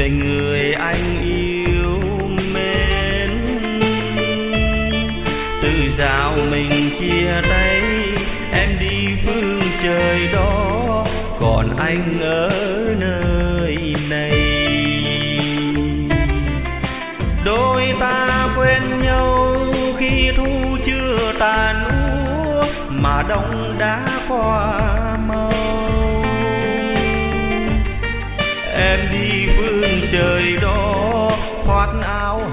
về người anh yêu mến. Từ dạo mình chia tay, em đi phương trời đó, còn anh ở nơi này. Đôi ta quên nhau khi thu chưa tàn úa, mà đông đã qua mau. Em đi phương trời đó, khoác áo